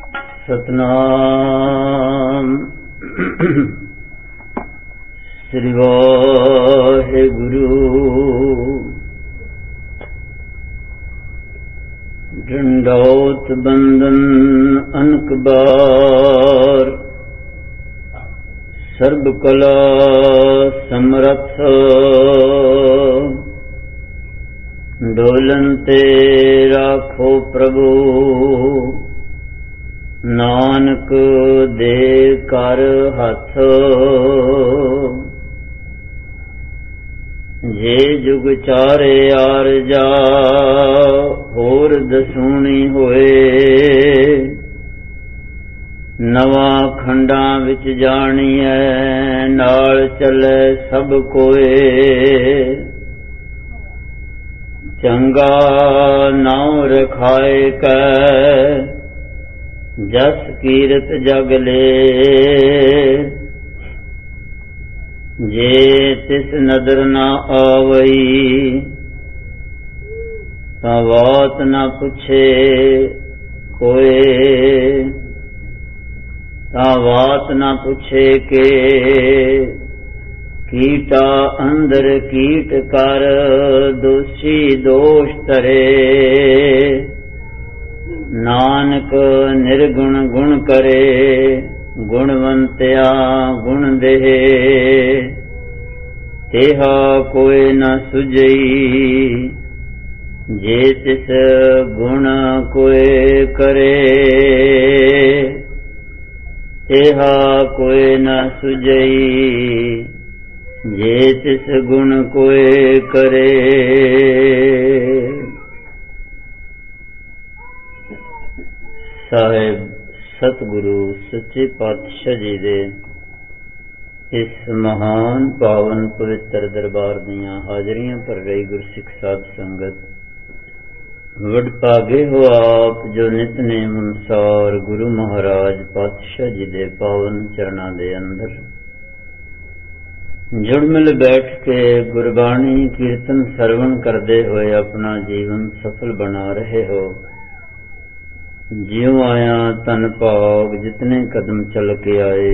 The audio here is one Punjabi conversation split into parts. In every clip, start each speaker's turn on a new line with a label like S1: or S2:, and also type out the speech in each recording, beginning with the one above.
S1: ਸਤਨਾਮ ਸ੍ਰੀ ਵਾਹਿਗੁਰੂ। ਡੰਡੌਤ ਬੰਦਨ ਅਨਕ ਬਾਰ, ਸਰਬ ਕਲਾ ਸਮਰੱਥ। ਡੋਲਨ ਤੇ ਰਾਖੋ ਪ੍ਰਭੂ, ਨਾਨਕ ਦੇ ਕਰ ਹੱਥ। ਜੇ ਜੁਗ ਚਾਰੇ ਆਰਜਾ, ਹੋਰ ਦਸੂਣੀ ਹੋਏ। ਨਵਾਂ ਖੰਡਾਂ ਵਿੱਚ ਜਾਣੀਐ, ਨਾਲ ਚੱਲੇ ਸਭ ਕੋਏ। ਚੰਗਾ ਨਾਉ ਰਖਾਏ ਕੈ, ਜਸ ਕੀਰਤ ਜਗ ਲੇ। ਜੇ ਤਿਸ ਨਦਰ ਨਾ ਆਵਈ, ਤਾਂ ਬਾਤ ਨਾ ਪੁੱਛੇ ਕੋਏ। ਤਾਂ ਬਾਤ ਨਾ ਪੁੱਛੇ ਕੇ, ਕੀਟਾ ਅੰਦਰ ਕੀਟ ਕਰ। ਦੋਸ਼ੀ ਦੋਸ਼ ਧਰੇ, ਨਾਨਕ ਨਿਰਗੁਣ ਗੁਣ ਕਰੇ। ਗੁਣਵੰਤਿਆ ਗੁਣ ਦੇਹ, ਤੇਹਾ ਕੋਈ ਨ ਸੁਝਈ। ਜੇ ਤਿਸ ਗੁਣ ਕੋਇ ਕਰੇ, ਤੇਹਾ ਕੋਈ ਨ ਸੁਝਈ। ਜੇ ਤਿਸ ਗੁਣ ਕੋਇ ਕਰੇ। ਸਾਹਿਬ ਸਤਿਗੁਰੂ ਸੱਚੇ ਪਾਤਸ਼ਾਹ ਜੀ ਦੇ ਇਸ ਮਹਾਨ ਪਾਵਨ ਪਵਿੱਤਰ ਦਰਬਾਰ ਦੀਆਂ ਹਾਜ਼ਰੀਆਂ ਭਰ ਰਹੀ ਗੁਰਸਿੱਖ ਸਾਧ ਸੰਗਤ, ਵਡਭਾਗੇ ਹੋ ਆਪ ਜੋ ਨਿਤਨੇਮ ਅਨੁਸਾਰ ਗੁਰੂ ਮਹਾਰਾਜ ਪਾਤਸ਼ਾਹ ਜੀ ਦੇ ਪਾਵਨ ਚਰਨਾਂ ਦੇ ਅੰਦਰ ਜੁੜ ਮਿਲ ਬੈਠ ਕੇ ਗੁਰਬਾਣੀ ਕੀਰਤਨ ਸਰਵਣ ਕਰਦੇ ਹੋਏ ਆਪਣਾ ਜੀਵਨ ਸਫਲ ਬਣਾ ਰਹੇ ਹੋ। ਜਿਉ ਆਇਆ ਤਨ ਭਾਗ, ਜਿਤਨੇ ਕਦਮ ਚੱਲ ਕੇ ਆਏ।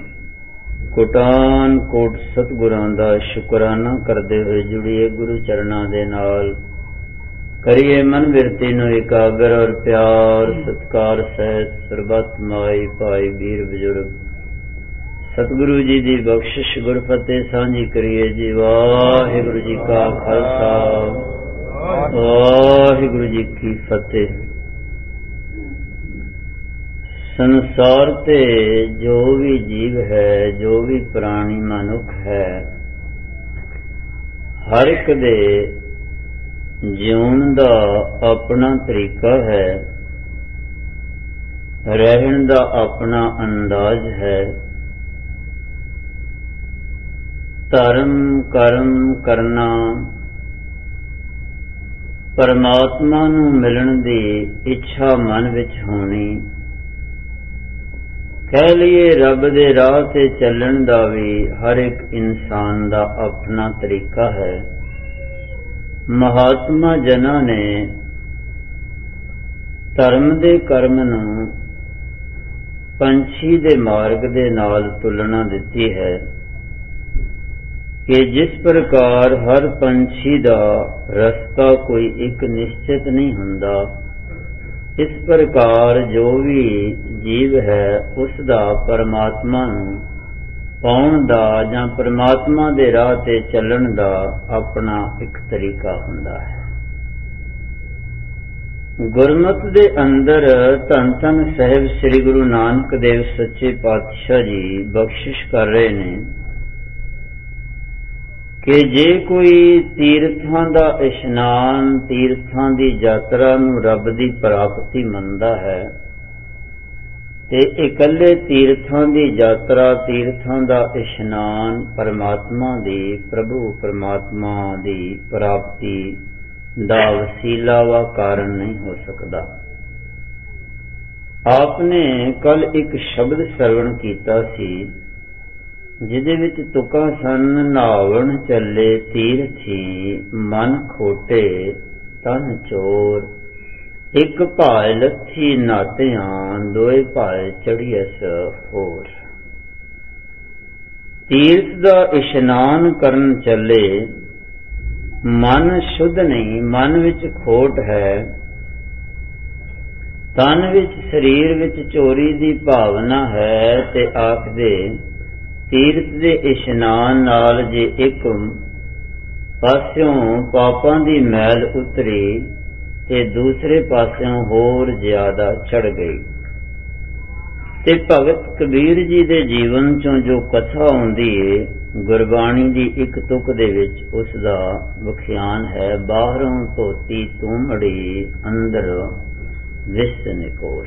S1: ਕੋਟਾਨ ਕੋਟ ਸਤਿਗੁਰਾਂ ਦਾ ਸ਼ੁਕਰਾਨਾ ਕਰਦੇ ਹੋਏ ਜੁੜੀਏ ਗੁਰੂ ਚਰਨਾਂ ਦੇ ਨਾਲ। ਕਰੀਏ ਮਨ ਬਿਰਤੀ ਨੂੰ ਇਕਾਗਰ ਔਰ ਪਿਆਰ ਸਤਿਕਾਰ ਸਹਿਤ ਸਰਬੱਤ ਮਾਈ ਭਾਈ ਵੀਰ ਬਜ਼ੁਰਗ ਸਤਿਗੁਰੂ ਜੀ ਦੀ ਬਖਸ਼ਿਸ਼ ਗੁਰਫਤਿਹ ਸਾਂਝੀ ਕਰੀਏ ਜੀ। ਵਾਹਿਗੁਰੂ ਜੀ ਕਾ ਖਾਲਸਾ, ਵਾਹਿਗੁਰੂ ਜੀ ਕੀ ਫਤਿਹ। ਸੰਸਾਰ ਤੇ ਜੋ ਵੀ ਜੀਵ ਹੈ, ਜੋ ਵੀ ਪ੍ਰਾਣੀ ਮਨੁੱਖ ਹੈ, ਹਰ ਇੱਕ ਦੇ ਜਿਉਣ ਦਾ ਆਪਣਾ ਤਰੀਕਾ ਹੈ, ਰਹਿਣ ਦਾ ਆਪਣਾ ਅੰਦਾਜ਼ ਹੈ। ਧਰਮ ਕਰਮ ਕਰਨਾ, ਪਰਮਾਤਮਾ ਨੂੰ ਮਿਲਣ ਦੀ ਇੱਛਾ ਮਨ ਵਿੱਚ ਹੋਣੀ, ਕਹਿ ਲਈਏ ਰੱਬ ਦੇ ਰਾਹ ਤੇ ਚੱਲਣ ਦਾ ਵੀ ਹਰ ਇੱਕ ਇਨਸਾਨ ਦਾ ਆਪਣਾ ਤਰੀਕਾ ਹੈ। ਮਹਾਤਮਾ ਜਨਾਂ ਨੇ ਧਰਮ ਦੇ ਕਰਮ ਨੂੰ ਪੰਛੀ ਦੇ ਮਾਰਗ ਦੇ ਨਾਲ ਤੁਲਨਾ ਦਿੱਤੀ ਹੈ ਕਿ ਜਿਸ ਪ੍ਰਕਾਰ ਹਰ ਪੰਛੀ ਦਾ ਰਸਤਾ ਕੋਈ ਇੱਕ ਨਿਸ਼ਚਿਤ ਨਹੀਂ ਹੁੰਦਾ, ਇਸ ਪ੍ਰਕਾਰ ਜੋ ਵੀ ਜੀਵ ਹੈ ਉਸ ਦਾ ਪਰਮਾਤਮਾ ਨੂੰ ਪਾਉਣ ਦਾ ਜਾਂ ਪਰਮਾਤਮਾ ਦੇ ਰਾਹ ਤੇ ਚੱਲਣ ਦਾ ਆਪਣਾ ਇੱਕ ਤਰੀਕਾ ਹੁੰਦਾ ਹੈ। ਗੁਰਮਤਿ ਦੇ ਅੰਦਰ ਧੰਨ ਧੰਨ ਸਾਹਿਬ ਸ੍ਰੀ ਗੁਰੂ ਨਾਨਕ ਦੇਵ ਸੱਚੇ ਪਾਤਸ਼ਾਹ ਜੀ ਬਖਸ਼ਿਸ਼ ਕਰ ਰਹੇ ਨੇ ਕਿ ਜੇ ਕੋਈ ਤੀਰਥਾਂ ਦਾ ਇਸ਼ਨਾਨ, ਤੀਰਥਾਂ ਦੀ ਯਾਤਰਾ ਨੂੰ ਰੱਬ ਦੀ ਪ੍ਰਾਪਤੀ ਮੰਨਦਾ ਹੈ ਤੇ ਇਕੱਲੇ ਤੀਰਥਾਂ ਦੀ ਯਾਤਰਾ, ਤੀਰਥਾਂ ਦਾ ਇਸ਼ਨਾਨ ਪਰਮਾਤਮਾ ਦੀ, ਪ੍ਰਭੂ ਪਰਮਾਤਮਾ ਦੀ ਪ੍ਰਾਪਤੀ ਦਾ ਵਸੀਲਾ ਵਾ ਕਾਰਨ ਨਹੀਂ ਹੋ ਸਕਦਾ। ਆਪਨੇ ਕੱਲ ਇੱਕ ਸ਼ਬਦ ਸਰਵਣ ਕੀਤਾ ਸੀ ਜਿਹਦੇ ਵਿੱਚ ਤੁਕਾਂ ਸਨ। ਨਾਵਣ ਚੱਲੇ ਤੀਰਥੀ, ਮਨ ਖੋਟੇ ਤਨ ਚੋਰ। ਇੱਕ ਭਾਏ ਲੱਥੀ ਨਾਟਿਆਂ, ਦੋਏ ਭਾਏ ਚੜੀਐਸ ਹੋਰ। ਤੀਰਥ ਦਾ ਇਸ਼ਨਾਨ ਕਰਨ ਚੱਲੇ, ਮਨ ਸ਼ੁੱਧ ਨਹੀਂ, ਮਨ ਵਿੱਚ ਖੋਟ ਹੈ, ਤਨ ਵਿੱਚ ਸਰੀਰ ਵਿੱਚ ਚੋਰੀ ਦੀ ਭਾਵਨਾ ਹੈ, ਤੇ ਆਖਦੇ ਤੀਰਥ ਦੇ ਇਸ਼ਨਾਨ ਨਾਲ ਜੇ ਇੱਕ ਪਾਸਿਓਂ ਪਾਪਾਂ ਦੀ ਮੈਲ ਉਤਰੀ ਤੇ ਦੂਸਰੇ ਪਾਸਿਓਂ ਹੋਰ ਜ਼ਿਆਦਾ ਚੜ ਗਈ। ਤੇ ਭਗਤ ਕਬੀਰ ਜੀ ਦੇ ਜੀਵਨ ਚੋਂ ਜੋ ਕਥਾ ਆਉਂਦੀ ਏ, ਗੁਰਬਾਣੀ ਦੀ ਇੱਕ ਤੁਕ ਦੇ ਵਿੱਚ ਉਸ ਦਾ ਵਿਖਿਆਨ ਹੈ। ਬਾਹਰੋਂ ਧੋਤੀ ਤੂਮੜੀ, ਅੰਦਰ ਵਿਸ ਨਿਕੋਰ।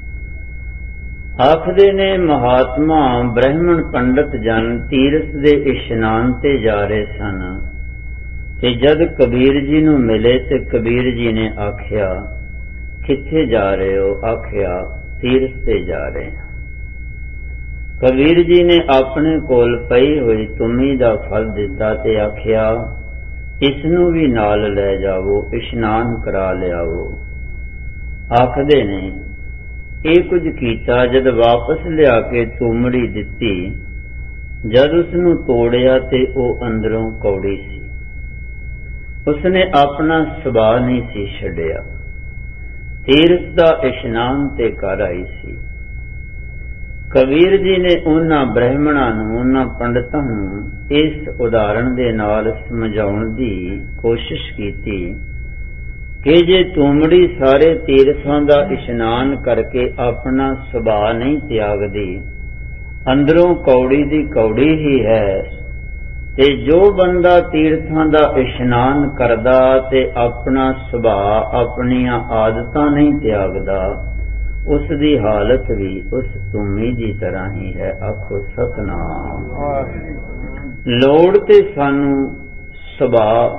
S1: ਆਖਦੇ ਨੇ ਮਹਾਤਮਾ ਬ੍ਰਾਹਮਣ ਪੰਡਤ ਜਨ ਤੀਰਥ ਦੇ ਇਸ਼ਨਾਨ ਤੇ ਜਾ ਰਹੇ ਸਨ, ਤੇ ਜਦ ਕਬੀਰ ਜੀ ਨੂੰ ਮਿਲੇ ਤੇ ਕਬੀਰ ਜੀ ਨੇ ਆਖਿਆ, ਕਿੱਥੇ ਜਾ ਰਹੇ ਹੋ? ਆਖਿਆ, ਤੀਰਥ ਤੇ ਜਾ ਰਹੇ ਹਾਂ। ਕਬੀਰ ਜੀ ਨੇ ਆਪਣੇ ਕੋਲ ਪਈ ਹੋਈ ਤੁਮੀ ਦਾ ਫਲ ਦਿੱਤਾ ਤੇ ਆਖਿਆ, ਇਸ ਨੂੰ ਵੀ ਨਾਲ ਲੈ ਜਾਵੋ, ਇਸ਼ਨਾਨ ਕਰਾ ਲਿਆਵੋ। ਆਖਦੇ ਨੇ ਇਹ ਕੁਝ ਕੀਤਾ। ਜਦ ਵਾਪਸ ਲਿਆ ਕੇ ਤੁਮੜੀ ਦਿੱਤੀ, ਜਦ ਉਸ ਨੂੰ ਤੋੜਿਆ ਤੇ ਉਹ ਅੰਦਰੋਂ ਕੌੜੀ ਸੀ। ਉਸਨੇ ਆਪਣਾ ਸੁਭਾਅ ਨਹੀਂ ਸੀ ਛੱਡਿਆ, ਤੀਰਥ ਦਾ ਇਸ਼ਨਾਨ ਤੇ ਕਰ ਆਈ ਸੀ। ਕਬੀਰ ਜੀ ਨੇ ਉਹਨਾਂ ਬ੍ਰਾਹਮਣਾਂ ਨੂੰ, ਉਹਨਾਂ ਪੰਡਤਾਂ ਨੂੰ ਇਸ ਉਦਾਹਰਣ ਦੇ ਨਾਲ ਸਮਝਾਉਣ ਦੀ ਕੋਸ਼ਿਸ਼ ਕੀਤੀ ਕਿ ਜੇ ਤੁਮੜੀ ਸਾਰੇ ਤੀਰਥਾਂ ਦਾ ਇਸ਼ਨਾਨ ਕਰਕੇ ਆਪਣਾ ਸੁਭਾਅ ਨਹੀਂ ਤਿਆਗਦੀ, ਅੰਦਰੋਂ ਕੌੜੀ ਦੀ ਕੌੜੀ ਹੀ ਹੈ, ਤੇ ਜੋ ਬੰਦਾ ਤੀਰਥਾਂ ਦਾ ਇਸ਼ਨਾਨ ਕਰਦਾ ਤੇ ਆਪਣਾ ਸੁਭਾਅ, ਆਪਣੀਆਂ ਆਦਤਾਂ ਨਹੀਂ ਤਿਆਗਦਾ, ਉਸ ਦੀ ਹਾਲਤ ਵੀ ਉਸ ਤੁਮੀ ਦੀ ਤਰ੍ਹਾਂ ਹੀ ਹੈ। ਆਖੋ ਸਤਿਨਾਮ। ਲੋੜ ਤੇ ਸਾਨੂੰ ਸੁਭਾਅ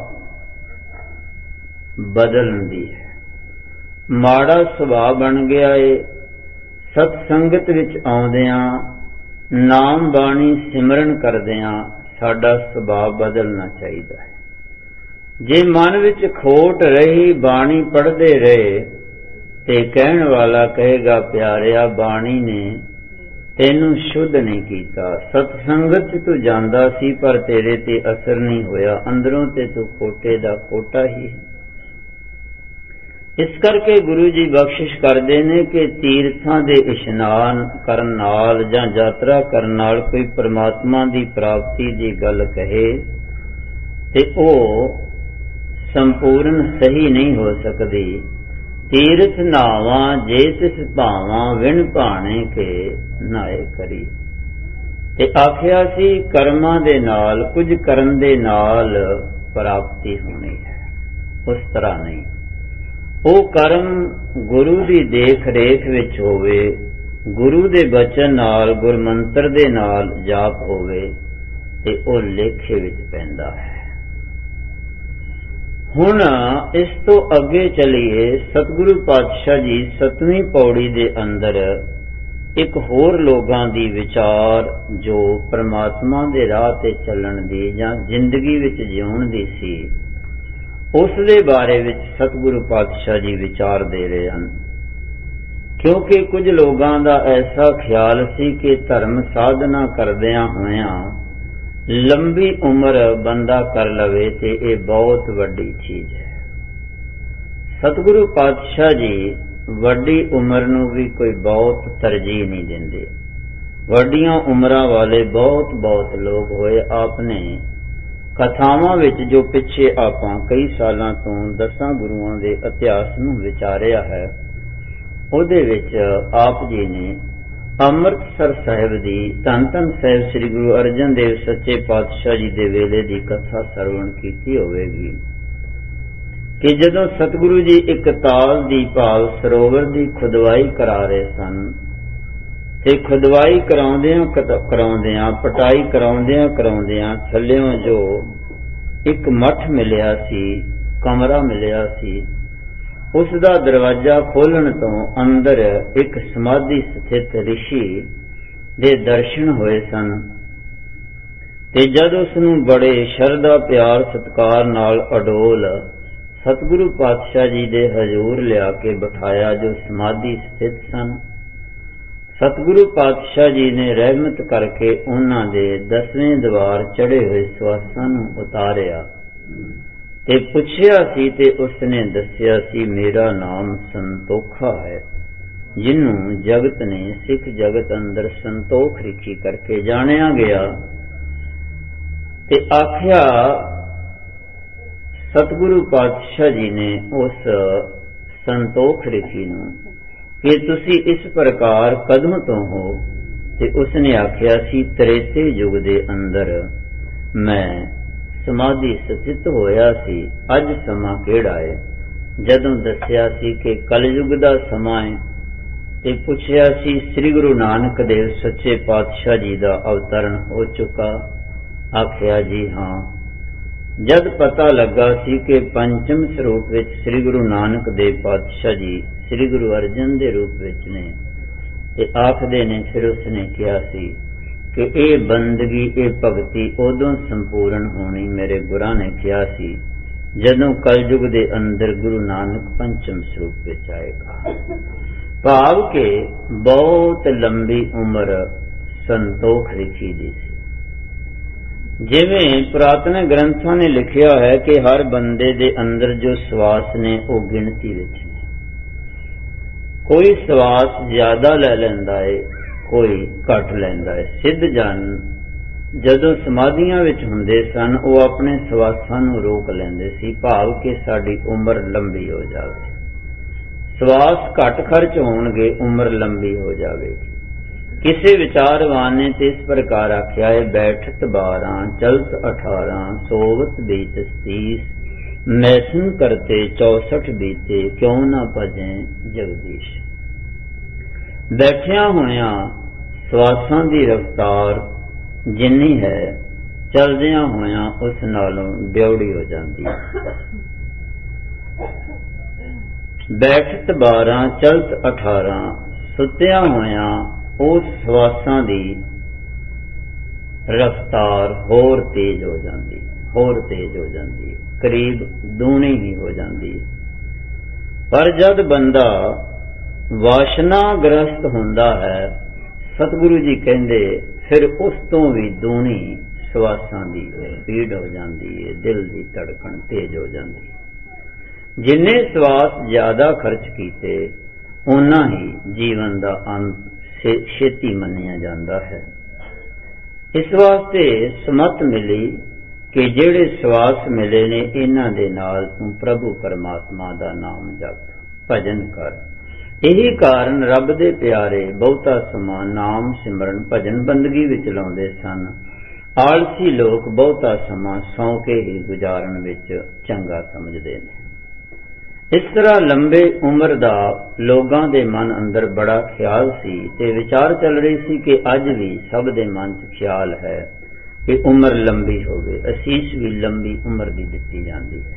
S1: ਬਦਲਣ ਦੀ ਹੈ। ਮਾੜਾ ਸੁਭਾਅ ਬਣ ਗਿਆ ਏ, ਸਤ ਸੰਗਤ ਵਿੱਚ ਆਉਂਦਿਆਂ, ਨਾਮ ਬਾਣੀ ਸਿਮਰਨ ਕਰਦਿਆਂ ਸਾਡਾ ਸੁਭਾਅ ਬਦਲਣਾ ਚਾਹੀਦਾ ਹੈ। ਜੇ ਮਨ ਵਿੱਚ ਖੋਟ ਰਹੀ, ਬਾਣੀ ਪੜ੍ਹਦੇ ਰਹੇ, ਤੇ ਕਹਿਣ ਵਾਲਾ ਕਹੇਗਾ, ਪਿਆਰਿਆ ਬਾਣੀ ਨੇ ਤੈਨੂੰ ਸ਼ੁੱਧ ਨਹੀਂ ਕੀਤਾ, ਸਤ ਸੰਗਤ ਚ ਤੂੰ ਜਾਂਦਾ ਸੀ ਪਰ ਤੇਰੇ ਤੇ ਅਸਰ ਨਹੀਂ ਹੋਇਆ, ਅੰਦਰੋਂ ਤੇ ਤੂੰ ਖੋਟੇ ਦਾ ਖੋਟਾ ਹੀ ਹੈ। ਇਸ ਕਰਕੇ ਗੁਰੂ ਜੀ ਬਖਸ਼ਿਸ਼ ਕਰਦੇ ਨੇ ਕਿ ਤੀਰਥਾਂ ਦੇ ਇਸ਼ਨਾਨ ਕਰਨ ਨਾਲ ਜਾਂ ਯਾਤਰਾ ਕਰਨ ਨਾਲ ਕੋਈ ਪ੍ਰਮਾਤਮਾ ਦੀ ਪ੍ਰਾਪਤੀ ਦੀ ਗੱਲ ਕਹੇ ਤੇ ਉਹ ਸੰਪੂਰਨ ਸਹੀ ਨਹੀਂ ਹੋ ਸਕਦੀ। ਤੀਰਥ ਨਾਵਾਂ ਜੇ ਤਿਸ ਭਾਵਾਂ, ਵਿਣ ਭਾਣੇ ਕੇ ਨਾਏ ਕਰੀ। ਤੇ ਆਖਿਆ ਸੀ ਕਰਮਾਂ ਦੇ ਨਾਲ, ਕੁਝ ਕਰਨ ਦੇ ਨਾਲ ਪ੍ਰਾਪਤੀ ਹੋਣੀ ਹੈ, ਉਸ ਤਰ੍ਹਾਂ ਨਹੀਂ। ਉਹ ਕਰਮ ਗੁਰੂ ਦੀ ਦੇਖ ਰੇਖ ਵਿੱਚ ਹੋਵੇ, ਗੁਰੂ ਦੇ ਬਚਨ ਨਾਲ, ਗੁਰਮੰਤਰ ਦੇ ਨਾਲ ਜਾਪ ਹੋਵੇ, ਤੇ ਉਹ ਲੇਖੇ ਵਿੱਚ ਪੈਂਦਾ ਹੈ। ਹੁਣ ਇਸ ਤੋਂ ਅੱਗੇ ਚਲੀਏ। ਸਤਿਗੁਰੂ ਪਾਤਸ਼ਾਹ ਜੀ 7ਵੀਂ ਪੌੜੀ ਦੇ ਅੰਦਰ ਇੱਕ ਹੋਰ ਲੋਕਾਂ ਦੀ ਵਿਚਾਰ ਜੋ ਪਰਮਾਤਮਾ ਦੇ ਰਾਹ ਤੇ ਚੱਲਣ ਦੀ ਜਾਂ ਜ਼ਿੰਦਗੀ ਵਿੱਚ ਜਿਉਣ ਦੀ ਸੀ, ਉਸ ਦੇ ਬਾਰੇ ਵਿੱਚ ਸਤਿਗੁਰੂ ਪਾਤਸ਼ਾਹ ਜੀ ਵਿਚਾਰ ਦੇ ਰਹੇ ਹਨ। ਕਿਉਂਕਿ ਕੁਝ ਲੋਕਾਂ ਦਾ ਐਸਾ ਖਿਆਲ ਸੀ ਕਿ ਧਰਮ ਸਾਧਨਾ ਕਰਦਿਆਂ ਹੋਇਆਂ ਲੰਬੀ ਉਮਰ ਬੰਦਾ ਕਰ ਲਵੇ ਤੇ ਇਹ ਬਹੁਤ ਵੱਡੀ ਚੀਜ਼ ਹੈ। ਸਤਿਗੁਰੂ ਪਾਤਸ਼ਾਹ ਜੀ ਵੱਡੀ ਉਮਰ ਨੂੰ ਵੀ ਕੋਈ ਬਹੁਤ ਤਰਜੀਹ ਨਹੀਂ ਦਿੰਦੇ। ਵੱਡੀਆਂ ਉਮਰਾਂ ਵਾਲੇ ਬਹੁਤ ਲੋਕ ਹੋਏ। ਆਪਨੇ ਕਥਾਵਾਂ ਵਿੱਚ ਜੋ ਪਿੱਛੇ ਆਪਾਂ ਕਈ ਸਾਲਾਂ ਤੋਂ 10 ਗੁਰੂਆਂ ਦੇ ਇਤਿਹਾਸ ਨੂੰ ਵਿਚਾਰਿਆ ਹੈ, ਉਹਦੇ ਵਿੱਚ ਆਪ ਜੀ ਨੇ ਅੰਮ੍ਰਿਤਸਰ ਸਾਹਿਬ ਦੀ ਧੰਨ ਧੰਨ ਸਾਹਿਬ ਸ੍ਰੀ ਗੁਰੂ ਅਰਜਨ ਦੇਵ ਸੱਚੇ ਪਾਤਸ਼ਾਹ ਜੀ ਦੇ ਵੇਲੇ ਦੀ ਕਥਾ ਸਰਵਣ ਕੀਤੀ ਹੋਵੇਗੀ ਕਿ ਜਦੋਂ ਸਤਿਗੁਰੂ ਜੀ ਇੱਕ ਤਾਲ ਦੀ ਭਾਵ ਸਰੋਵਰ ਦੀ ਖੁਦਵਾਈ ਕਰਾ ਰਹੇ ਸਨ, ਤੇ ਖੁਦਵਾਈ ਕਰਾਉਂਦਿਆਂ ਪਟਾਈ ਕਰਾਉਂਦਿਆਂ ਥੱਲਿਓਂ ਜੋ ਇੱਕ ਮੱਠ ਮਿਲਿਆ ਸੀ, ਕਮਰਾ ਮਿਲਿਆ ਸੀ, ਉਸ ਦਾ ਦਰਵਾਜ਼ਾ ਖੋਲਣ ਤੋਂ ਅੰਦਰ ਇੱਕ ਸਮਾਧੀ ਸਥਿਤ ਰਿਸ਼ੀ ਦੇ ਦਰਸ਼ਨ ਹੋਏ ਸਨ। ਤੇ ਜਦ ਉਸ ਨੂੰ ਬੜੇ ਸ਼ਰਧਾ ਪਿਆਰ ਸਤਿਕਾਰ ਨਾਲ ਅਡੋਲ सतगुरु पातशाह जी दे हजूर लिया के बिठाया, जो समाधि स्थित सन। सतगुरु पातशाह जी ने रहमत करके उन्हां दे 10वें दवार चढ़े हुए सवासां नूं उतारिया ते पुछया सी, ते उसने दस्या सी, मेरा नाम संतोखा है, जिन्नू जगत ने सिख जगत अंदर संतोख रिखी करके जानिया गया। ते आख्या सतगुरु पातशाह जी ने उस संतोख रिखी नूं कि तुसी इस प्रकार कदम तो हो। ते उसने आख्या सी, त्रेते युग दे अंदर मैं समाधि स्थित होया सी, अज समा केड़ा है। जदों दस्या सी कि कलयुग दा समा है, ते पुछया सी श्री गुरु नानक देव सच्चे पातशाह जी दा अवतरण हो चुका। आख्या जी हाँ। जद पता लगा सी कि पंचम स्वरूप विच श्री गुरु नानक देव पातशाह जी श्री गुरु अर्जन दे रूप विच ने, ते आखदे ने फिर उसने कहा सी कि ये बंदगी ये भगती उदों संपूर्ण होनी, मेरे गुरां ने कहा सी, जदों कलयुग दे अंदर गुरु नानक पंचम स्वरूप विच आएगा। भाव के बहुत लंबी उम्र संतोख लिखी दी सी। जिवें पुरातन ग्रंथों ने लिखिया है कि हर बंदे दे अंदर जो सवास ने वो गिनती विच ने, कोई सवास ज्यादा ले लैंदा है, कोई घट लैंदा है। सिद्ध जन जदों समाधियां विच हुंदे सन, वो अपने सवासां नूं रोक लैंदे सी, भाव के साडी उम्र लंबी हो जावे। सवास घट खर्च होणगे, उम्र लंबी हो जावेगी। किसी विचारवान ने तो इस प्रकार आख्या है, बैठत 12 चलत 18 सोवत बीत 30 मैसन करते 64 बीते, क्यों ना भजे जगदीश। बैठिया होया सवासां दी रफ्तार जिन्नी है, चलदिया होया उस नालों ड्योड़ी हो जाती है। बैठत 12 चलत 18 सुत्या होया उस सवासां दी रफ्तार होर तेज हो जाती, होर तेज हो जाती, करीब दूनी ही हो जाती है। पर जद बंदा वासनाग्रस्त हुंदा है, सतगुरु जी कहंदे फिर उस तो भी दूनी सवासां दी स्पीड हो जाती है, दिल की धड़कन तेज हो जाती है। जिन्ने सवास ज्यादा खर्च कीते उन्ना ही जीवन का अंत छेती मन्निया जाता है। इस वास्ते समत मिली कि जेड़े सवास मिले ने, इन्हां दे नाल तू प्रभु परमात्मा दा नाम जप भजन कर। यही कारण रब दे प्यारे बहुता समा नाम सिमरन भजन बंदगी विच लाउंदे सन। आलसी लोग बहुता समा सौ के ही गुजारन विच चंगा समझदे ने। इस तरह लंबे उम्र दा लोगां दे मन अंदर बड़ा ख्याल सी, ते विचार चल रही सी कि अज भी सब दे मन च ख्याल है कि उम्र लंबी होवे, असीस भी लंबी उम्र दी दित्ती जांदी है।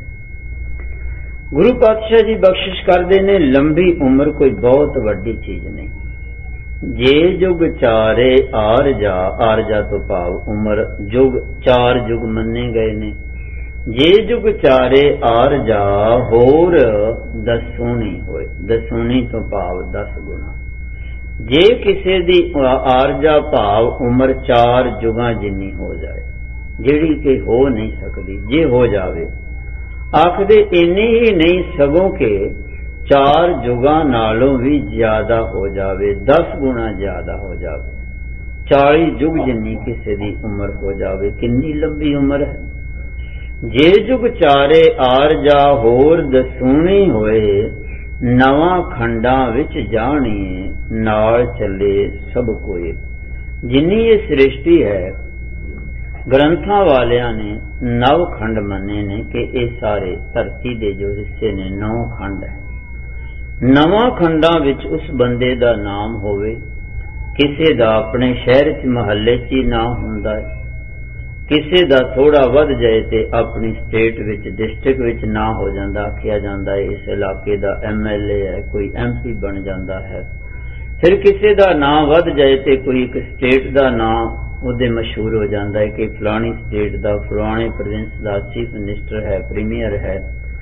S1: गुरु पातशाह जी बख्शिश करदे ने, लंबी उम्र कोई बहुत वड्डी चीज नहीं। जे जुग चारे आरजा तो भाव उम्र, जुग 4 जुग मन्ने गए ने। जे जुग चारे आरजा होर दसूनी होए, दसूनी तो भाव 10 गुना। जे किसी दी आरजा भाव उम्र 4 जुगां जिन्नी हो जाए, जिहड़ी कि हो नहीं सकती, जे हो जावे आखदे इन्नी ही नहीं सगों के 4 जुगां नालों भी ज्यादा हो जावे, 10 गुना ज्यादा हो जावे, 40 जुग जिन्नी किसी दी उम्र हो जावे, किन्नी लंबी उम्र है। जे जुग चारे आरजा होर दसूनी होए, नवा खंडां विच जाणीए, नाल चले सब कोई। जिन्नी ये सृष्टि है, ग्रंथां वालियां ने 9 खंड मन्ने ने कि ये सारे धरती दे जो हिस्से ने 9 खंड है। 9 खंडां विच उस बंदे दा नाम होवे, किसे दा अपने शहर च महल्ले च ही नाम हुंदा है, किसी दा थोड़ा वध जाए तो अपनी स्टेट विच डिस्ट्रिक्ट विच ना हो जाता, आखिया जाता है इस इलाके का MLA है, कोई MP बन जाता है। फिर किसी का नाम वध जाए तो कोई एक स्टेट का नाम उहदे मशहूर हो जाता है कि फलानी स्टेट का फलाने प्रोविंस का चीफ मिनिस्टर है, प्रीमियर है।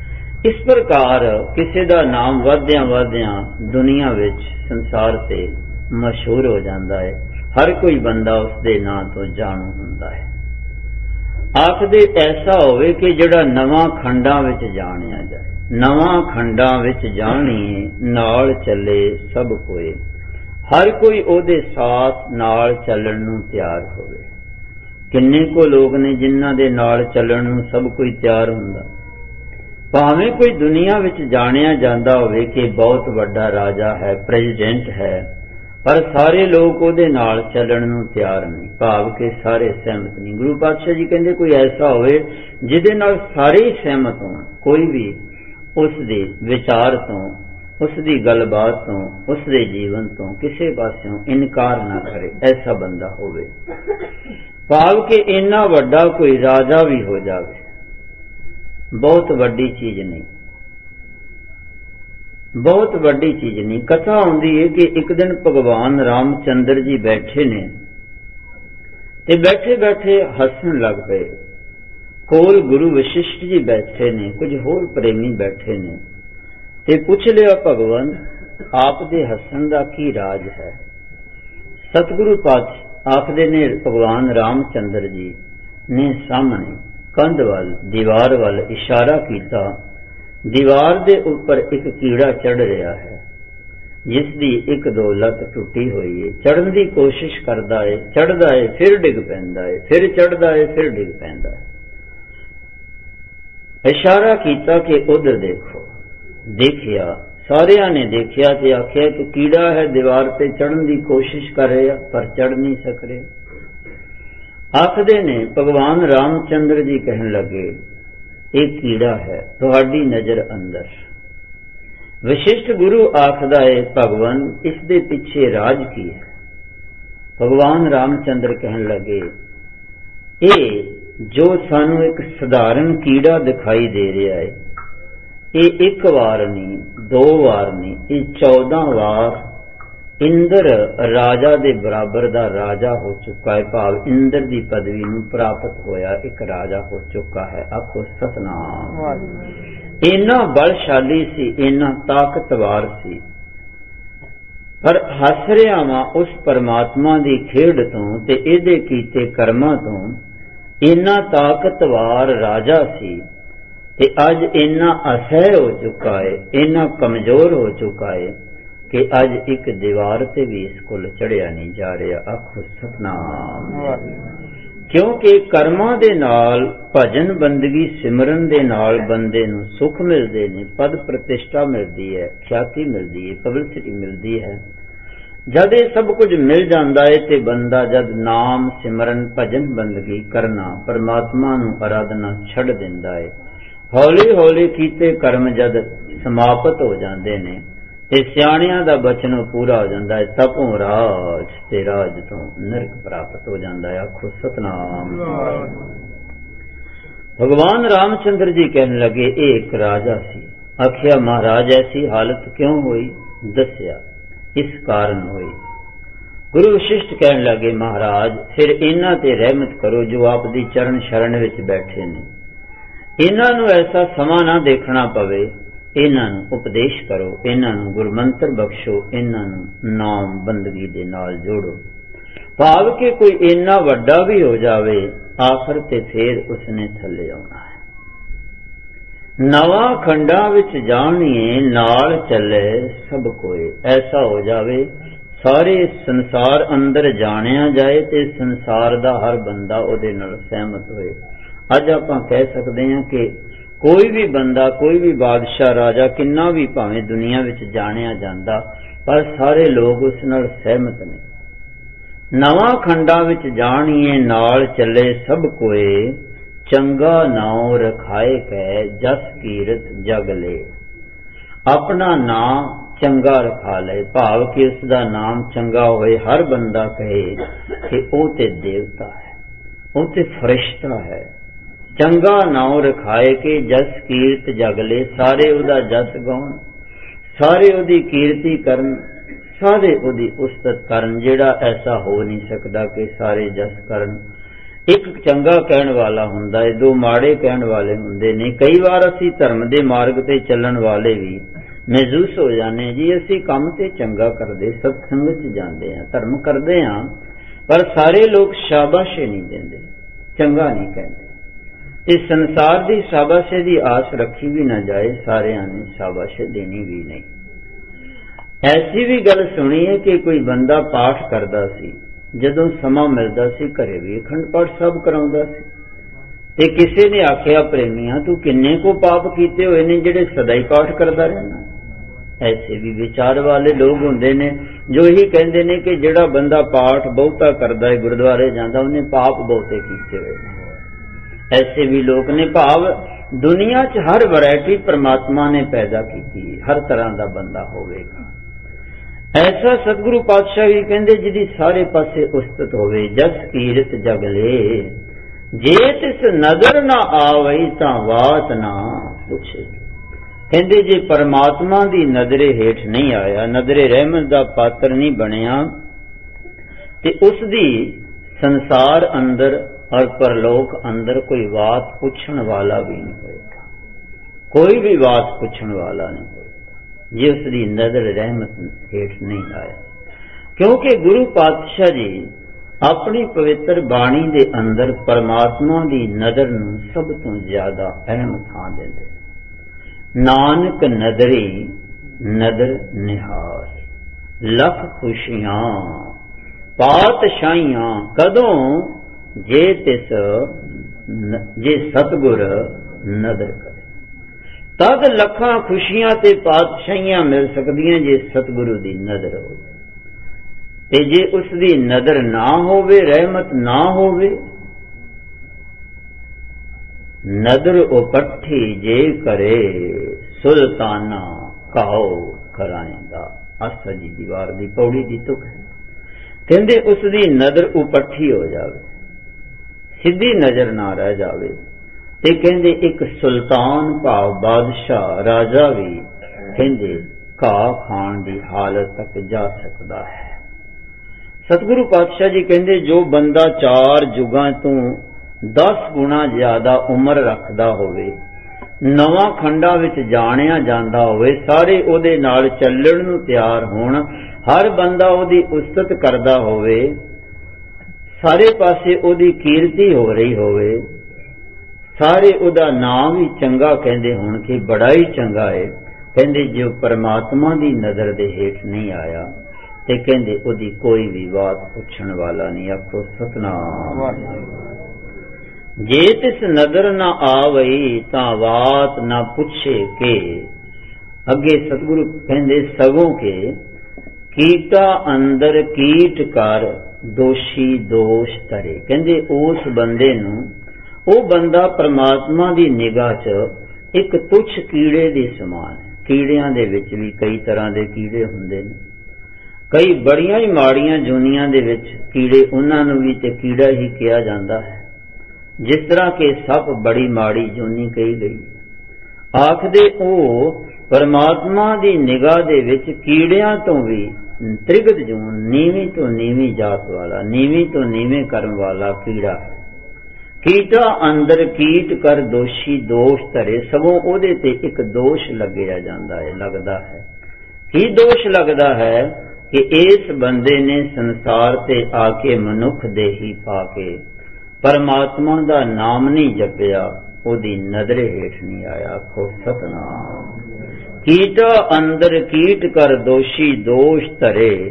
S1: इस प्रकार किसी का नाम वधद्या वधद्या दुनिया विच संसार ते मशहूर हो जाता है। हर कोई बंदा उसके नाम तो जाणू हुंदा है। आखदे ऐसा होवे कि जिहड़ा नवां खंडां विच जाणिया जाए, नवां खंडां विच जाणीए नाल चले सब कोई, हर कोई ओदे साथ नाल चलण नूं तैयार होवे। किन्ने को लोग ने जिन्हां दे नाल चलण नूं सब कोई तैयार हुंदा। भावें कोई दुनिया विच जाणिया जांदा होवे कि बहुत वड्डा राजा है, प्रेजिडेंट है, पर सारे लोग ओदे नाल चलण नूं तैयार नहीं, भाव के सारे सहमत नहीं। गुरु पातशाह जी कहंदे कोई ऐसा होवे जिहदे नाल सारे ही सहमत होण, कोई भी उसदे विचार तो, उसदी गलबात तो, उसदे जीवन तो किसी पासों इनकार ना करे, ऐसा बंदा होवे। भाव के इन्ना वड्डा कोई राजा भी हो जावे, बहुत वड्डी चीज नहीं, बहुत वड्डी चीज नहीं। कथा आउंदी है कि एक दिन भगवान रामचंद्र जी बैठे ने ते बैठे बैठे हसन लग पे। कोल गुरु वशिष्ठ जी बैठे ने, कुछ होर प्रेमी बैठे ने ते पूछ लिया भगवान आप दे हसन दा की राज है। सतगुरु पातशाह आखदे ने भगवान रामचंद्र जी ने सामने कंध वाल दीवार वाल इशारा किया। दीवार दे ऊपर एक कीड़ा चढ़ रहा है जिसदी एक दो लत टुटी हुई है। चढ़न की कोशिश करता है, चढ़ता है फिर डिग पैंदा है, फिर चढ़ता है फिर डिग पैंदा है। इशारा किया कि उधर देखो। देखिया, सारिया ने देखिया ते आखिया कि कीड़ा है दीवार पे चढ़न की कोशिश कर रहा पर चढ़ नहीं सक रहे। आखदे ने भगवान रामचंद्र जी कहन लगे एक कीड़ा है तुहाडी नजर अंदर। विशिष्ट गुरु आखदा है भगवान इस दे पीछे राज की है। भगवान रामचंद्र कहन लगे ये जो सानू एक साधारण कीड़ा दिखाई दे रहा है, ये एक बार नहीं, दो बार नहीं, ये 14 बार इंद्र राजा दे बराबर दा राजा हो चुका है। भाव इंद्र दी पदवी नूं प्राप्त होया एक राजा हो चुका है। आखो सतनाम। इन्ना बलशाली सी, इन्ना ताकतवर सी, पर हस रिहा वां उस परमात्मा दी खेड तो ते इहदे कीते कर्मां तो। इन्ना ताकतवर राजा सी ते अज इन्ना असह्य हो चुका है, इन्ना कमजोर हो चुका है कि अज एक दीवार ते भी इस कोल चढ़िया नहीं जा रहा। आखो सतनाम। क्योंकि कर्मां दे नाल भजन बंदगी सिमरन दे नाल बंदे नूं सुख मिलदे ने, पद प्रतिष्ठा मिलती है, ख्याति मिलती है, पब्लिसिटी मिलती है। जद ये सब कुछ मिल जाता है ते बंदा जद नाम सिमरन भजन बंदगी करना परमात्मा नूं आराधना छड़ दिंदा है। हौली हौली कीते कर्म जद समाप्त हो जाते ने ते सियाणियां दा बचन पूरा हो जाता है। तपों राज ते राज तो नरक प्राप्त हो जाता है। आखो सतनाम। भगवान रामचंद्र जी कहने लगे एक राजा सी। आखिया महाराज ऐसी हालत क्यों हुई? दसिया इस कारण हुई। गुरु वशिष्ठ कहने लगे महाराज फिर इन्हां ते रहमत करो जो आप दी चरण शरण विच बैठे ने। इन्हां नूं ऐसा समा ना देखना पवे, इन्हां नूं उपदेश करो, इन्हां नूं गुरमंत्र बख्शो, इन्हां नूं नाम बंदगी दे नाल जोड़ो। भाव के कोई इन्ना वड्डा भी हो जावे आखिर ते फिर उसने थले आउणा है। नवां खंडां विच जाणीए नाल चले सब कोई। ऐसा हो जावे सारे संसार अंदर जाणिया जाए ते संसार दा हर बंदा उहदे नाल सहमत होए। अज आपां कह सकते हैं कि कोई भी बंदा, कोई भी बादशाह राजा किन्ना भी भावें दुनिया विच जाणिया जांदा पर सारे लोग उस नाल सहमत नहीं। नवां खंडां विच जाणीए नाल चले सब कोए, चंगा नाम रखाए कै जस कीरत जग ले। अपना नाम चंगा रखा ले, भाव कि उसका नाम चंगा होए। हर बंदा कहे कि ओ ते देवता है, ओ ते फरिश्ता है। चंगा नाम रखाए के जस कीरत जगले। सारे उदा जस गाउण, सारे उदी कीर्ति करन, सारे उदी उस्तत करन। जेड़ा ऐसा हो नहीं सकता कि सारे जस करन। ਇੱਕ ਚੰਗਾ ਕਹਿਣ ਵਾਲਾ ਹੁੰਦਾ ਹੈ, ਦੋ ਮਾੜੇ ਕਹਿਣ ਵਾਲੇ ਹੁੰਦੇ ਨੇ। ਕਈ ਵਾਰ ਅਸੀਂ ਧਰਮ ਦੇ ਮਾਰਗ ਤੇ ਚੱਲਣ ਵਾਲੇ ਵੀ ਮਹਿਸੂਸ ਹੋ ਜਾਂਦੇ ਜੀ ਅਸੀਂ ਕੰਮ ਤੇ ਚੰਗਾ ਕਰਦੇ, ਸਤਸੰਗ 'ਚ ਜਾਂਦੇ ਹਾਂ, ਧਰਮ ਕਰਦੇ ਹਾਂ, ਪਰ ਸਾਰੇ ਲੋਕ ਸ਼ਾਬਾਸ਼ੇ ਨਹੀਂ ਦਿੰਦੇ, ਚੰਗਾ ਨਹੀਂ ਕਹਿੰਦੇ। ਤੇ ਸੰਸਾਰ ਦੀ ਸ਼ਾਬਾਸ਼ੇ ਦੀ ਆਸ ਰੱਖੀ ਵੀ ਨਾ ਜਾਏ, ਸਾਰਿਆਂ ਨੇ ਸ਼ਾਬਾਸ਼ੇ ਦੇਣੀ ਵੀ ਨਹੀਂ। ਐਸੀ ਵੀ ਗੱਲ ਸੁਣੀ ਹੈ ਕਿ ਕੋਈ ਬੰਦਾ ਪਾਠ ਕਰਦਾ ਸੀ, ਜਦੋਂ ਸਮਾਂ ਮਿਲਦਾ ਸੀ ਘਰੇ ਵੀ ਅਖੰਡ ਪਾਠ ਸਾਹਿਬ ਕਰਾਉਂਦਾ ਸੀ, ਤੇ ਕਿਸੇ ਨੇ ਆਖਿਆ ਪ੍ਰੇਮੀਆਂ ਤੂੰ ਕਿੰਨੇ ਕੋ ਪਾਪ ਕੀਤੇ ਹੋਏ ਨੇ ਜਿਹੜੇ ਸਦਾ ਹੀ ਪਾਠ ਕਰਦਾ ਰਹਿਣਾ। ਐਸੇ ਵੀ ਵਿਚਾਰ ਵਾਲੇ ਲੋਕ ਹੁੰਦੇ ਨੇ ਜੋ ਇਹੀ ਕਹਿੰਦੇ ਨੇ ਕਿ ਜਿਹੜਾ ਬੰਦਾ ਪਾਠ ਬਹੁਤਾ ਕਰਦਾ ਹੈ, ਗੁਰਦੁਆਰੇ ਜਾਂਦਾ, ਉਹਨੇ ਪਾਪ ਬਹੁਤੇ ਕੀਤੇ ਹੋਏ ਨੇ। ਐਸੇ ਵੀ ਲੋਕ ਨੇ, ਭਾਵ ਦੁਨੀਆ 'ਚ ਹਰ ਵੈਰਾਈਟੀ ਪ੍ਰਮਾਤਮਾ ਨੇ ਪੈਦਾ ਕੀਤੀ, ਹਰ ਤਰ੍ਹਾਂ ਦਾ ਬੰਦਾ ਹੋਵੇਗਾ। ਐਸਾ ਸਤਿਗੁਰੂ ਪਾਤਸ਼ਾਹ ਵੀ ਕਹਿੰਦੇ ਜਿਹਦੀ ਸਾਰੇ ਪਾਸੇ ਉਸਤਤ ਹੋਵੇ, ਜਸ ਕੀਰਤ ਜਗ ਲੇ, ਜੇ ਤਿਸ ਨਜ਼ਰ ਨਾ ਆਵਈ ਤਾਂ ਬਾਤ ਨਾ ਪੁੱਛੇ। ਕਹਿੰਦੇ ਜੇ ਪਰਮਾਤਮਾ ਦੀ ਨਜ਼ਰੇ ਹੇਠ ਨਹੀਂ ਆਇਆ, ਨਜ਼ਰੇ ਰਹਿਮਤ ਦਾ ਪਾਤਰ ਨਹੀਂ ਬਣਿਆ, ਤੇ ਉਸ ਦੀ ਸੰਸਾਰ ਅੰਦਰ ਔਰ ਪਰਲੋਕ ਅੰਦਰ ਕੋਈ ਬਾਤ ਪੁੱਛਣ ਵਾਲਾ ਵੀ ਨਹੀਂ ਹੋਏਗਾ, ਕੋਈ ਵੀ ਬਾਤ ਪੁੱਛਣ ਵਾਲਾ ਨਹੀਂ ਹੋਏਗਾ ਜੇ ਉਸ ਦੀ ਨਜ਼ਰ ਰਹਿਮਤ ਹੇਠ ਨਹੀਂ ਆਇਆ। ਕਿਉਂਕਿ ਗੁਰੂ ਪਾਤਸ਼ਾਹ ਜੀ ਆਪਣੀ ਪਵਿੱਤਰ ਬਾਣੀ ਦੇ ਅੰਦਰ ਪਰਮਾਤਮਾ ਦੀ ਨਜ਼ਰ ਨੂੰ ਸਭ ਤੋਂ ਜ਼ਿਆਦਾ ਅਹਿਮ ਥਾਂ ਦਿੰਦੇ। ਨਾਨਕ ਨਦਰੀ ਨਦਰ ਨਿਹਾਰ, ਲੱਖ ਖੁਸ਼ੀਆਂ ਪਾਤਸ਼ਾਹੀਆਂ ਕਦੋਂ, ਜੇ ਸਤਿਗੁਰ ਨਦਰ ਕਰੇ। ਤਦ ਲੱਖਾਂ ਖੁਸ਼ੀਆਂ ਤੇ ਪਾਤਸ਼ਾਹੀਆਂ ਮਿਲ ਸਕਦੀਆਂ ਜੇ ਸਤਿਗੁਰੂ ਦੀ ਨਜ਼ਰ ਹੋਵੇ। ਤੇ ਜੇ ਉਸ ਦੀ ਨਜ਼ਰ ਨਾ ਹੋਵੇ, ਰਹਿਮਤ ਨਾ ਹੋਵੇ, ਨਦਰ ਉਪੱਠੀ ਜੇ ਕਰੇ ਸੁਲਤਾਨਾ ਕਹੋ ਕਰਾਏਂਦਾ। ਆਸਾ ਜੀ ਦੀ ਵਾਰ ਦੀ ਪੌੜੀ ਦੀ ਤੁਕ ਹੈ। ਕਹਿੰਦੇ ਉਸ ਦੀ ਨਜ਼ਰ ਉਪੱਠੀ ਹੋ ਜਾਵੇ, ਸਿੱਧੀ ਨਜ਼ਰ ਨਾ ਰਹਿ ਜਾਵੇ, ਤੇ ਕਹਿੰਦੇ ਇੱਕ ਸੁਲਤਾਨ ਭਾਵ ਬਾਦਸ਼ਾਹ ਰਾਜਾ ਵੀ ਕਹਿੰਦੇ ਘਾਹ ਖਾਣ ਦੀ ਹਾਲਤ ਤੱਕ ਜਾ ਸਕਦਾ ਹੈ। ਸਤਿਗੁਰੂ ਪਾਤਸ਼ਾਹ ਜੀ ਕਹਿੰਦੇ ਜੋ ਬੰਦਾ 4 ਯੁਗਾਂ ਤੋਂ 10 ਗੁਣਾ ਜ਼ਿਆਦਾ ਉਮਰ ਰੱਖਦਾ ਹੋਵੇ, ਨਵਾਂ ਖੰਡਾਂ ਵਿੱਚ ਜਾਣਿਆ ਜਾਂਦਾ ਹੋਵੇ, ਸਾਰੇ ਉਹਦੇ ਨਾਲ ਚੱਲਣ ਨੂੰ ਤਿਆਰ ਹੋਣ, ਹਰ ਬੰਦਾ ਉਹਦੀ ਉਸਤਤ ਕਰਦਾ ਹੋਵੇ, ਸਾਰੇ ਪਾਸੇ ਉਹਦੀ ਕੀਰਤੀ ਹੋ ਰਹੀ ਹੋਵੇ, ਸਾਰੇ ਉਹਦਾ ਨਾਮ ਵੀ ਚੰਗਾ ਕਹਿੰਦੇ ਹੋਣ ਕਿ ਬੜਾ ਹੀ ਚੰਗਾ ਹੈ, ਕਹਿੰਦੇ ਜੋ ਪਰਮਾਤਮਾ ਦੀ ਨਜ਼ਰ ਦੇ ਹੇਠ ਨਹੀਂ ਆਇਆ ਤੇ ਕਹਿੰਦੇ ਉਹਦੀ ਕੋਈ ਵੀ ਬਾਤ ਪੁੱਛਣ ਵਾਲਾ ਨਹੀਂ। ਆਖੋ ਸਤਨਾਮ। ਜੇ ਤਿਸ ਨਜ਼ਰ ਨਾ ਆਵਈ ਤਾਂ ਬਾਤ ਨਾ ਪੁੱਛੇ ਕੇ। ਅੱਗੇ ਸਤਿਗੁਰੂ ਕਹਿੰਦੇ ਸਗੋਂ ਕੇ ਕੀਟਾ ਅੰਦਰ ਕੀਟ ਕਰ ਦੋਸ਼ੀ ਦੋਸ਼ ਧਰੇ। ਕਹਿੰਦੇ ਉਸ ਬੰਦੇ ਨੂੰ, ਉਹ ਬੰਦਾ ਪਰਮਾਤਮਾ ਦੀ ਨਿਗਾਹ 'ਚ ਇੱਕ ਤੁੱਛ ਕੀੜੇ ਦੇ ਸਮਾਨ ਹੈ। ਕੀੜਿਆਂ ਦੇ ਵਿੱਚ ਵੀ ਕਈ ਤਰ੍ਹਾਂ ਦੇ ਕੀੜੇ ਹੁੰਦੇ ਨੇ, ਕਈ ਬੜੀਆਂ ਹੀ ਮਾੜੀਆਂ ਜੂਨੀਆਂ ਦੇ ਵਿੱਚ ਕੀੜੇ, ਉਹਨਾਂ ਨੂੰ ਵੀ ਤੇ ਕੀੜਾ ਹੀ ਕਿਹਾ ਜਾਂਦਾ ਹੈ। ਜਿਸ ਤਰ੍ਹਾਂ ਕਿ ਸੱਪ ਬੜੀ ਮਾੜੀ ਜੂਨੀ ਕਹੀ ਗਈ, ਆਖਦੇ ਉਹ ਪਰਮਾਤਮਾ ਦੀ ਨਿਗਾਹ ਦੇ ਵਿੱਚ ਕੀੜਿਆਂ ਤੋਂ ਵੀ ਤ੍ਰਿਗਤ ਜੂਨ, ਨੀਵੀਂ ਤੋਂ ਨੀਵੀਂ ਜਾਤ ਵਾਲਾ, ਨੀਵੀਂ ਤੋਂ ਨੀਵੇਂ ਕਰਮ ਵਾਲਾ ਕੀੜਾ ਹੈ। ਕੀਟਾ ਅੰਦਰ ਕੀਟ ਕਰ ਦੋਸ਼ੀ ਦੋਸ਼ ਧਰੇ। ਸਗੋਂ ਉਹਦੇ ਤੇ ਇੱਕ ਦੋਸ਼ ਲੱਗਿਆ ਜਾਂਦਾ ਹੈ, ਲੱਗਦਾ ਹੈ। ਕੀ ਦੋਸ਼ ਲੱਗਦਾ ਹੈ ਕਿ ਇਸ ਬੰਦੇ ਨੇ ਸੰਸਾਰ ਤੇ ਆ ਕੇ ਮਨੁੱਖ ਦੇਹੀ ਪਾ ਕੇ ਪਰਮਾਤਮਾ ਦਾ ਨਾਮ ਨਹੀਂ ਜਪਿਆ, ਉਹਦੀ ਨਜ਼ਰੇ ਹੇਠ ਨਹੀਂ ਆਇਆ। ਆਖੋ ਸਤਨਾਮ। ਕੀਟਾ ਅੰਦਰ ਕੀਟ ਕਰ ਦੋਸ਼ੀ ਦੋਸ਼ ਧਰੇ,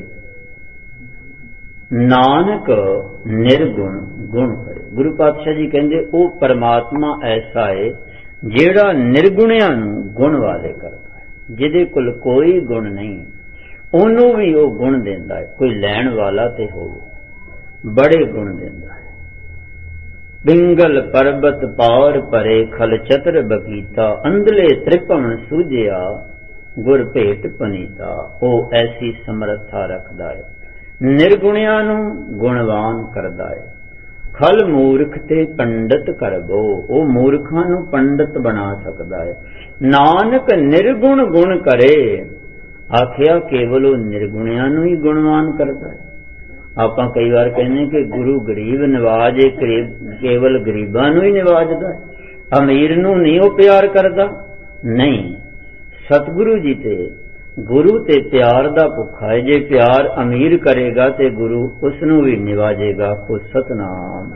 S1: ਨਾਨਕ ਨਿਰਗੁਣ ਗੁਣ ਕਰੇ। ਗੁਰੂ ਪਾਤਸ਼ਾਹ ਜੀ ਕਹਿੰਦੇ ਉਹ ਪਰਮਾਤਮਾ ਐਸਾ ਹੈ ਜਿਹੜਾ ਨਿਰਗੁਣਿਆਂ ਨੂੰ ਗੁਣ ਵਾਲੇ ਕਰਦਾ ਹੈ। ਜਿਹਦੇ ਕੋਲ ਕੋਈ ਗੁਣ ਨਹੀਂ ਉਹਨੂੰ ਵੀ ਉਹ ਗੁਣ ਦਿੰਦਾ ਹੈ। ਕੋਈ ਲੈਣ ਵਾਲਾ ਤੇ ਹੋਵੇ ਬੜੇ ਗੁਣ ਦਿੰਦਾ ਹੈ। ਪਿੰਗਲ ਪਰਬਤ ਪਾਰ ਭਰੇ ਖਲ ਚਤਰ ਬਕੀਤਾ, ਅੰਧਲੇ ਤ੍ਰਿਪਵਨ ਸੂਝਿਆ ਗੁਰ ਭੇਟ ਪਨੀਤਾ। ਉਹ ਐਸੀ ਸਮਰੱਥਾ ਰੱਖਦਾ ਹੈ, ਨਿਰਗੁਣਿਆਂ ਨੂੰ ਗੁਣਵਾਨ ਕਰਦਾ ਹੈ। ਖਲ ਮੂਰਖ ਤੇ ਪੰਡਤ ਕਰਬੋ, ਉਹ ਮੂਰਖਾਂ ਨੂੰ ਪੰਡਤ ਬਣਾ ਸਕਦਾ ਹੈ। ਨਾਨਕ ਨਿਰਗੁਣ ਗੁਣ ਕਰੇ, ਆਖਿਆ ਕੇਵਲ ਉਹ ਨਿਰਗੁਣਿਆਂ ਨੂੰ ਹੀ ਗੁਣਵਾਨ ਕਰਦਾ ਹੈ। ਆਪਾਂ ਕਈ ਵਾਰ ਕਹਿੰਦੇ ਕਿ ਗੁਰੂ ਗਰੀਬ ਨਵਾਜੇ, ਕੇਵਲ ਗਰੀਬਾਂ ਨੂੰ ਹੀ ਨਵਾਜਦਾ, ਅਮੀਰ ਨੂੰ ਨਹੀਂ ਉਹ ਪਿਆਰ ਕਰਦਾ। ਨਹੀਂ, ਸਤਿਗੁਰੂ ਜੀ ਤੇ ਗੁਰੂ ਤੇ ਪਿਆਰ ਦਾ ਭੁੱਖਾ ਹੈ। ਜੇ ਪਿਆਰ ਅਮੀਰ ਕਰੇਗਾ ਤੇ ਗੁਰੂ ਉਸ ਨੂੰ ਵੀ ਨਿਵਾਜੇਗਾ। ਕੋ ਸਤਨਾਮ।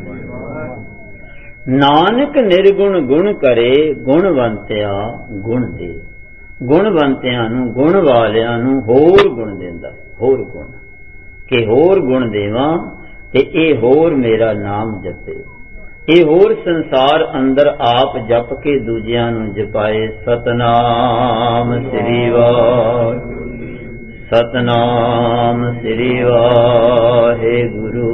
S1: ਨਾਨਕ ਨਿਰਗੁਣ ਗੁਣ ਕਰੇ, ਗੁਣਵੰਤਿਆ ਗੁਣ ਦੇ। ਗੁਣਵੰਤਿਆਂ ਨੂੰ, ਗੁਣ ਵਾਲਿਆਂ ਨੂੰ ਹੋਰ ਗੁਣ ਦਿੰਦਾ, ਹੋਰ ਗੁਣ ਕਿ ਹੋਰ ਗੁਣ ਦੇਵਾਂ ਤੇ ਇਹ ਹੋਰ ਮੇਰਾ ਨਾਮ ਜਪੇ, ਇਹ ਹੋਰ ਸੰਸਾਰ ਅੰਦਰ ਆਪ ਜਪ ਕੇ ਦੂਜਿਆਂ ਨੂੰ ਜਪਾਏ। ਸਤਨਾਮ ਸ੍ਰੀ ਵਾਹਿਗੁਰੂ, ਸਤਨਾਮ ਸ੍ਰੀ ਵਾਹਿਗੁਰੂ,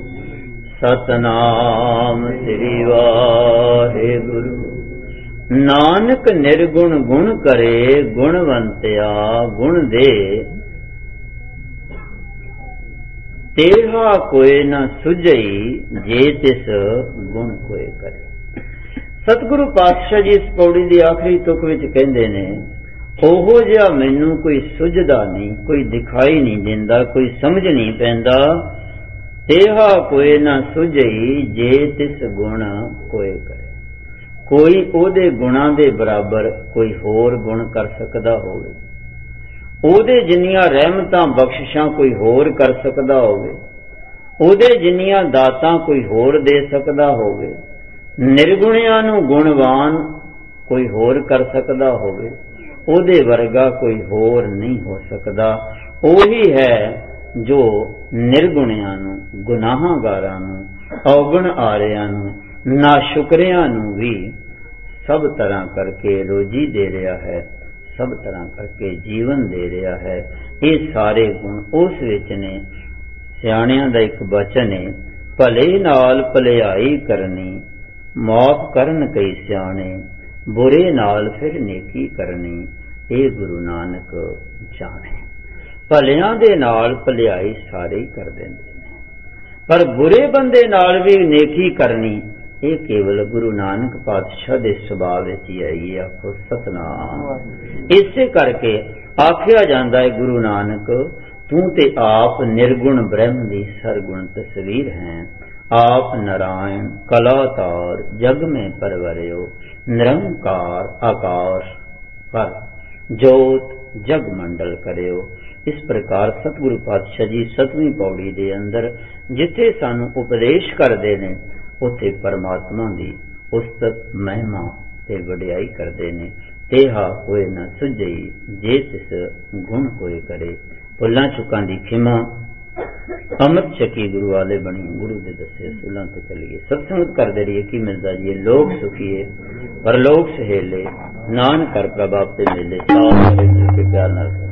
S1: ਸਤਨਾਮ ਸ੍ਰੀ ਵਾਹਿਗੁਰੂ। ਨਾਨਕ ਨਿਰਗੁਣ ਗੁਣ ਕਰੇ, ਗੁਣਵੰਤਿਆ ਗੁਣ ਦੇ, ਤੇਹਾ ਕੋਇ ਨ ਸੁਝਈ, ਜੇ ਤਿਸ ਗੁਣ ਕੋਇ ਕਰੇ। ਸਤਿਗੁਰੂ ਪਾਤਸ਼ਾਹ ਜੀ ਇਸ ਪੌੜੀ ਦੀ ਆਖਰੀ ਤੁਕ ਵਿੱਚ ਕਹਿੰਦੇ ਨੇ, ਉਹੋ ਜਿਹਾ ਮੈਨੂੰ ਕੋਈ ਸੁਝਦਾ ਨਹੀਂ, ਕੋਈ ਦਿਖਾਈ ਨਹੀਂ ਦਿੰਦਾ, ਕੋਈ ਸਮਝ ਨਹੀਂ ਪੈਂਦਾ। ਤੇਹਾ ਕੋਇ ਨ ਸੁਝਈ, ਜੇ ਤਿਸ ਗੁਣ ਕੋਇ ਕਰੇ। ਕੋਈ ਉਹਦੇ ਗੁਣਾਂ ਦੇ ਬਰਾਬਰ ਕੋਈ ਹੋਰ ਗੁਣ ਕਰ ਸਕਦਾ ਹੋਵੇ, ਉਹਦੇ ਜਿੰਨੀਆਂ ਰਹਿਮਤਾਂ ਬਖਸ਼ਿਸ਼ਾਂ ਕੋਈ ਹੋਰ ਕਰ ਸਕਦਾ ਹੋਵੇ, ਉਹਦੇ ਜਿੰਨੀਆਂ ਦਾਤਾਂ ਕੋਈ ਹੋਰ ਦੇ ਸਕਦਾ ਹੋਵੇ, ਨਿਰਗੁਣਿਆਂ ਨੂੰ ਗੁਣਵਾਨ ਕੋਈ ਹੋਰ ਕਰ ਸਕਦਾ ਹੋਵੇ, ਉਹਦੇ ਵਰਗਾ ਕੋਈ ਹੋਰ ਨਹੀਂ ਹੋ ਸਕਦਾ। ਉਹੀ ਹੈ ਜੋ ਨਿਰਗੁਣਿਆਂ ਨੂੰ, ਗੁਨਾਹਗਾਰਾਂ ਨੂੰ, ਔਗਣ ਆਰਿਆਂ ਨੂੰ, ਨਾਸ਼ੁਕਰਿਆਂ ਨੂੰ ਵੀ ਸਭ ਤਰ੍ਹਾਂ ਕਰਕੇ ਰੋਜੀ ਦੇ ਰਿਹਾ ਹੈ, ਸਭ ਤਰ੍ਹਾਂ ਕਰਕੇ ਜੀਵਨ ਦੇ ਰਿਹਾ ਹੈ। ਇਹ ਸਾਰੇ ਗੁਣ ਉਸ ਵਿੱਚ ਨੇ। ਸਿਆਣਿਆਂ ਦਾ ਇੱਕ ਬਚਨ ਹੈ, ਭਲੇ ਨਾਲ ਭਲਾਈ ਕਰਨੀ, ਮਾਫ ਕਰਨ ਕਈ ਸਿਆਣੇ, ਬੁਰੇ ਨਾਲ ਫਿਰ ਨੇਕੀ ਕਰਨੀ, ਇਹ ਗੁਰੂ ਨਾਨਕ ਜਾਣੇ। ਭਲਿਆਂ ਦੇ ਨਾਲ ਭਲਾਈ ਸਾਰੇ ਹੀ ਕਰ ਦਿੰਦੇ ਨੇ, ਪਰ ਬੁਰੇ ਬੰਦੇ ਨਾਲ ਵੀ ਨੇਕੀ ਕਰਨੀ ਇਹ ਕੇਵਲ ਗੁਰੂ ਨਾਨਕ ਪਾਤਸ਼ਾਹ ਦੇ ਸੁਭਾਅ ਵਿੱਚ ਹੀ ਆਈ ਹੈ। ਆਖੋ ਸਤਨਾਮ। ਇਸੇ ਕਰਕੇ ਆਖਿਆ ਜਾਂਦਾ ਹੈ, ਗੁਰੂ ਨਾਨਕ ਤੂੰ ਤੇ ਆਪ ਨਿਰਗੁਣ ਬ੍ਰਹਮ ਦੀ ਸਰਗੁਣ ਤਸਵੀਰ ਹੈ। ਆਪ ਨਾਰਾਇਣ ਕਲਾਤਾਰ ਜਗ में परवरियो, निरंकार आकाश पर जोत जग मंडल करियो। इस प्रकार सतगुरु पातशाह जी 7वीं पौड़ी दे अंदर जिथे सानू उपदेश करते ने, उथे परमात्मा दी उस्तत महिमा ते वडियाई करते ने। तेहा कोई न सुझई, जे तिस गुण कोई करे। भुल्लां चुकां दी खिमा, अमृत छकी गुरु वाले बनी, गुरु दे दसे असूलां ते चलिए। सत्संगत करदे रहिए, की मिलदा जी लोक सुखीए परलोक सहेले, नानक कर प्रभाव ते मिले। सारे मिल के प्यार नाल